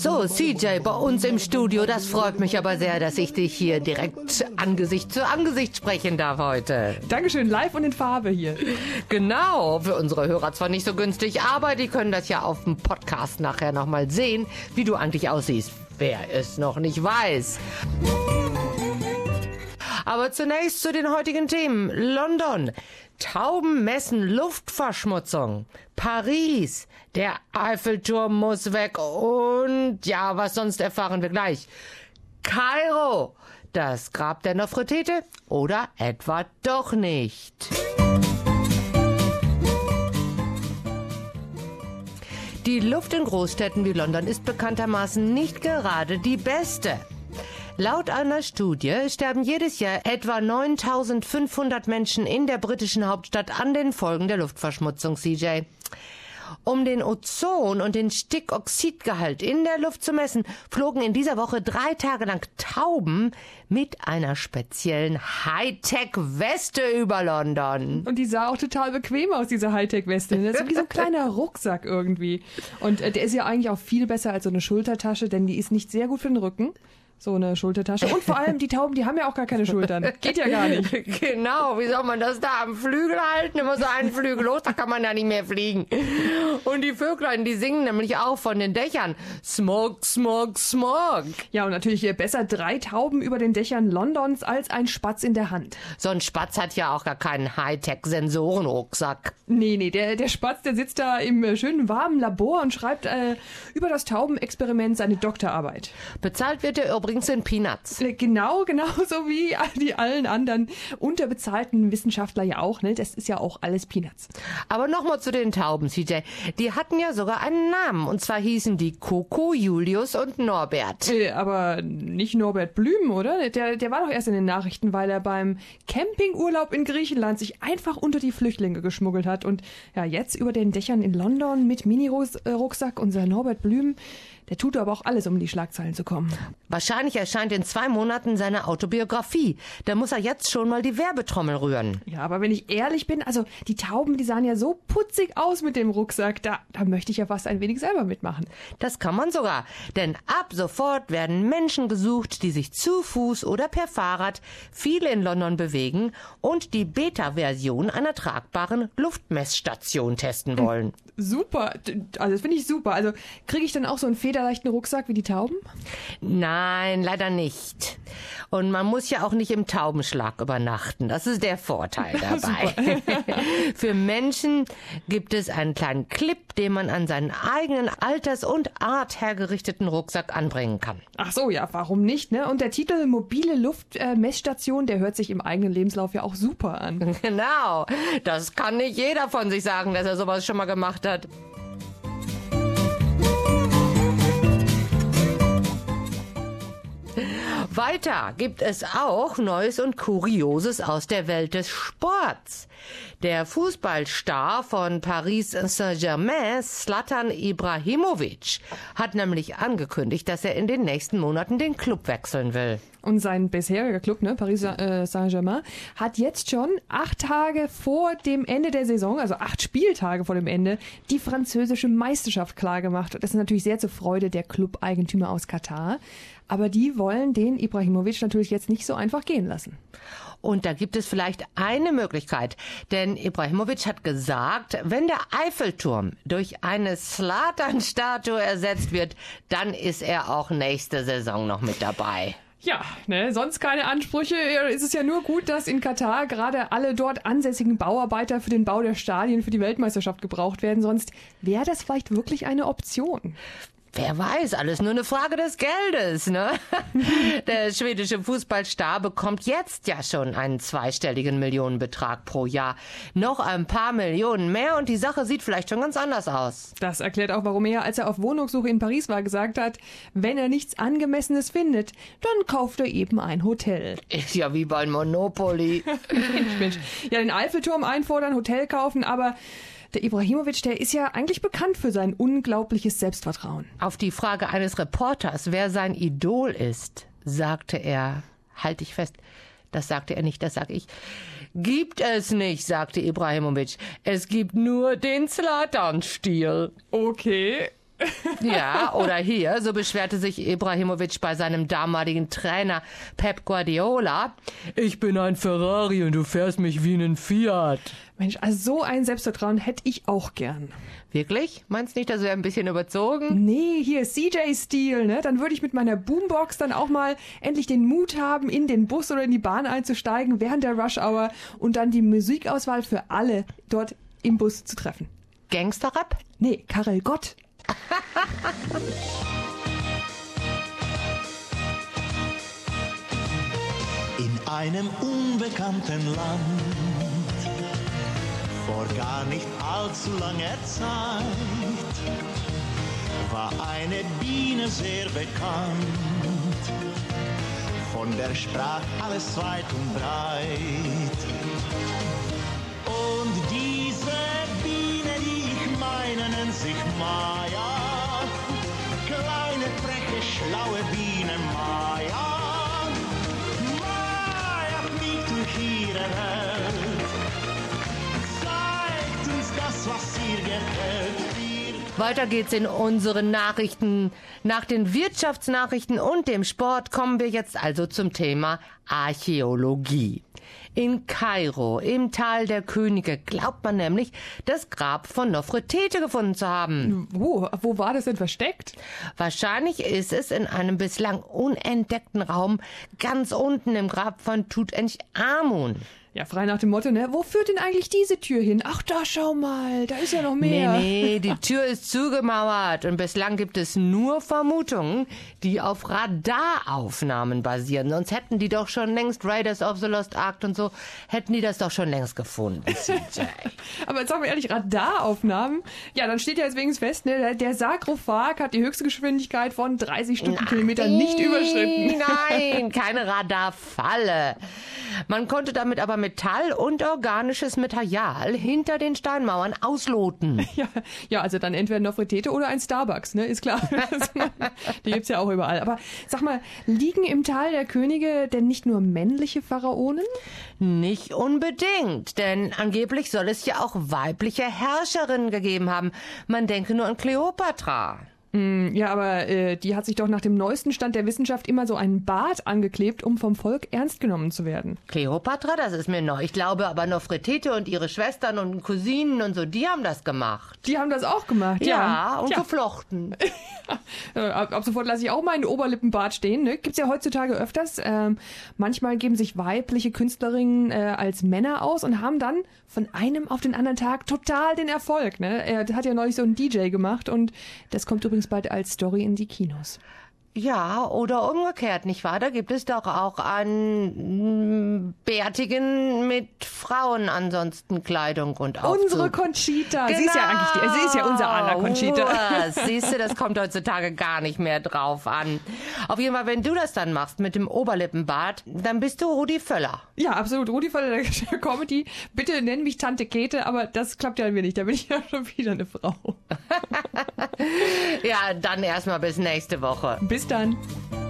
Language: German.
So, CJ, bei uns im Studio, das freut mich aber sehr, dass ich dich hier direkt Angesicht zu Angesicht sprechen darf heute. Dankeschön, live und in Farbe hier. Genau, für unsere Hörer zwar nicht so günstig, aber die können das ja auf dem Podcast nachher nochmal sehen, wie du eigentlich aussiehst, wer es noch nicht weiß. Aber zunächst zu den heutigen Themen. London, Tauben messen Luftverschmutzung. Paris, der Eiffelturm muss weg und ja, was sonst erfahren wir gleich. Kairo, das Grab der Nofretete oder etwa doch nicht. Die Luft in Großstädten wie London ist bekanntermaßen nicht gerade die beste. Laut einer Studie sterben jedes Jahr etwa 9.500 Menschen in der britischen Hauptstadt an den Folgen der Luftverschmutzung, CJ. Um den Ozon- und den Stickoxidgehalt in der Luft zu messen, flogen in dieser Woche 3 Tage lang Tauben mit einer speziellen Hightech-Weste über London. Und die sah auch total bequem aus, diese Hightech-Weste. Das ist wie so ein kleiner Rucksack irgendwie. Und der ist ja eigentlich auch viel besser als so eine Schultertasche, denn die ist nicht sehr gut für den Rücken. So eine Schultertasche. Und vor allem die Tauben, die haben ja auch gar keine Schultern. Geht ja gar nicht. Genau, wie soll man das da am Flügel halten? Immer so einen Flügel los, da kann man da nicht mehr fliegen. Und die Vöglein, die singen nämlich auch von den Dächern. Smog, Smog, Smog. Ja, und natürlich besser 3 Tauben über den Dächern Londons als ein Spatz in der Hand. So ein Spatz hat ja auch gar keinen Hightech-Sensorenrucksack. Nee, der Spatz, der sitzt da im schönen warmen Labor und schreibt über das Taubenexperiment seine Doktorarbeit. Bezahlt wird er übrigens in Peanuts. Genau so wie die allen anderen unterbezahlten Wissenschaftler ja auch, ne? Das ist ja auch alles Peanuts. Aber nochmal zu den Tauben, CJ. Die hatten ja sogar einen Namen. Und zwar hießen die Coco, Julius und Norbert. Aber nicht Norbert Blüm, oder? Der war doch erst in den Nachrichten, weil er beim Campingurlaub in Griechenland sich einfach unter die Flüchtlinge geschmuggelt hat. Und ja, jetzt über den Dächern in London mit Mini-Rucksack, unser Norbert Blüm. Der tut aber auch alles, um in die Schlagzeilen zu kommen. Wahrscheinlich erscheint in 2 Monaten seine Autobiografie. Da muss er jetzt schon mal die Werbetrommel rühren. Ja, aber wenn ich ehrlich bin, also die Tauben, die sahen ja so putzig aus mit dem Rucksack. Da möchte ich ja fast ein wenig selber mitmachen. Das kann man sogar. Denn ab sofort werden Menschen gesucht, die sich zu Fuß oder per Fahrrad viel in London bewegen und die Beta-Version einer tragbaren Luftmessstation testen wollen. Super. Also das finde ich super. Also kriege ich dann auch so einen federleichten Rucksack wie die Tauben? Nein, leider nicht. Und man muss ja auch nicht im Taubenschlag übernachten. Das ist der Vorteil dabei. Für Menschen gibt es einen kleinen Clip, den man an seinen eigenen alters- und arthergerichteten Rucksack anbringen kann. Ach so, ja, warum nicht, ne? Und der Titel mobile Luftmessstation, der hört sich im eigenen Lebenslauf ja auch super an. Genau. Das kann nicht jeder von sich sagen, dass er sowas schon mal gemacht hat. Weiter gibt es auch Neues und Kurioses aus der Welt des Sports. Der Fußballstar von Paris Saint-Germain, Zlatan Ibrahimovic, hat nämlich angekündigt, dass er in den nächsten Monaten den Club wechseln will. Und sein bisheriger Club, ne, Paris Saint-Germain, hat jetzt schon 8 Tage vor dem Ende der Saison, also 8 Spieltage vor dem Ende, die französische Meisterschaft klargemacht. Das ist natürlich sehr zur Freude der Club-Eigentümer aus Katar. Aber die wollen den Ibrahimovic natürlich jetzt nicht so einfach gehen lassen. Und da gibt es vielleicht eine Möglichkeit, denn Ibrahimovic hat gesagt, wenn der Eiffelturm durch eine Zlatan-Statue ersetzt wird, dann ist er auch nächste Saison noch mit dabei. Ja, ne, sonst keine Ansprüche. Es ist ja nur gut, dass in Katar gerade alle dort ansässigen Bauarbeiter für den Bau der Stadien für die Weltmeisterschaft gebraucht werden. Sonst wäre das vielleicht wirklich eine Option. Wer weiß, alles nur eine Frage des Geldes, ne? Der schwedische Fußballstar bekommt jetzt ja schon einen 2-stelligen Millionenbetrag pro Jahr. Noch ein paar Millionen mehr und die Sache sieht vielleicht schon ganz anders aus. Das erklärt auch, warum er, als er auf Wohnungssuche in Paris war, gesagt hat, wenn er nichts Angemessenes findet, dann kauft er eben ein Hotel. Ist ja wie bei Monopoly. Mensch. Ja, den Eiffelturm einfordern, Hotel kaufen, aber der Ibrahimovic, der ist ja eigentlich bekannt für sein unglaubliches Selbstvertrauen. Auf die Frage eines Reporters, wer sein Idol ist, sagte er, halt dich fest, das sagte er nicht, das sag ich. Gibt es nicht, sagte Ibrahimovic. Es gibt nur den Zlatan-Stil. Okay. Ja, oder hier, so beschwerte sich Ibrahimovic bei seinem damaligen Trainer Pep Guardiola. Ich bin ein Ferrari und du fährst mich wie einen Fiat. Mensch, also so ein Selbstvertrauen hätte ich auch gern. Wirklich? Meinst du nicht, das wäre ein bisschen überzogen? Nee, hier CJ-Stil, ne? Dann würde ich mit meiner Boombox dann auch mal endlich den Mut haben, in den Bus oder in die Bahn einzusteigen während der Rush-Hour und dann die Musikauswahl für alle dort im Bus zu treffen. Gangster-Rap? Nee, Karel Gott. In einem unbekannten Land, vor gar nicht allzu langer Zeit, war eine Biene sehr bekannt, von der sprach alles weit und breit. Und diese Biene, die ich meine, nennt sich Maya, kleine, freche, schlaue Biene Maya. Maya fliegt durch ihre Welt, zeigt uns das, was ihr gefällt. Weiter geht's in unseren Nachrichten. Nach den Wirtschaftsnachrichten und dem Sport kommen wir jetzt also zum Thema Archäologie. In Kairo, im Tal der Könige, glaubt man nämlich, das Grab von Nofretete gefunden zu haben. Wo war das denn versteckt? Wahrscheinlich ist es in einem bislang unentdeckten Raum ganz unten im Grab von Tutanchamun. Ja, frei nach dem Motto, ne? Wo führt denn eigentlich diese Tür hin? Ach, da schau mal, da ist ja noch mehr. Nee, die Tür ist zugemauert und bislang gibt es nur Vermutungen, die auf Radaraufnahmen basieren. Sonst hätten die doch schon längst Raiders of the Lost Ark und so, hätten die das doch schon längst gefunden, CJ. Aber jetzt sagen wir ehrlich, Radaraufnahmen? Ja, dann steht ja jetzt wenigstens fest, ne? Der Sarkophag hat die höchste Geschwindigkeit von 30 Stundenkilometern nicht überschritten. Nein, keine Radarfalle. Man konnte damit aber Metall und organisches Material hinter den Steinmauern ausloten. Ja, also dann entweder Nofretete oder ein Starbucks, ne? Ist klar. Die gibt's ja auch überall. Aber sag mal, liegen im Tal der Könige denn nicht nur männliche Pharaonen? Nicht unbedingt, denn angeblich soll es ja auch weibliche Herrscherinnen gegeben haben. Man denke nur an Kleopatra. Ja, aber die hat sich doch nach dem neuesten Stand der Wissenschaft immer so einen Bart angeklebt, um vom Volk ernst genommen zu werden. Kleopatra, das ist mir neu. Ich glaube aber Nofretete und ihre Schwestern und Cousinen und so, die haben das gemacht. Die haben das auch gemacht, ja. Und geflochten. Ab sofort lasse ich auch meinen Oberlippenbart stehen. Ne? Gibt's ja heutzutage öfters. Manchmal geben sich weibliche Künstlerinnen als Männer aus und haben dann von einem auf den anderen Tag total den Erfolg. Ne? Er hat ja neulich so einen DJ gemacht und das kommt übrigens bald als Story in die Kinos. Ja, oder umgekehrt, nicht wahr? Da gibt es doch auch einen Bärtigen mit Frauen ansonsten Kleidung und Aufzug. Unsere Conchita. Genau. Sie ist ja unser aller Conchita. Siehst du, das kommt heutzutage gar nicht mehr drauf an. Auf jeden Fall, wenn du das dann machst mit dem Oberlippenbart, dann bist du Rudi Völler. Ja, absolut. Rudi Völler der Comedy. Bitte nenn mich Tante Käthe, aber das klappt ja mir nicht. Da bin ich ja schon wieder eine Frau. Ja, dann erstmal bis nächste Woche. Bis dann.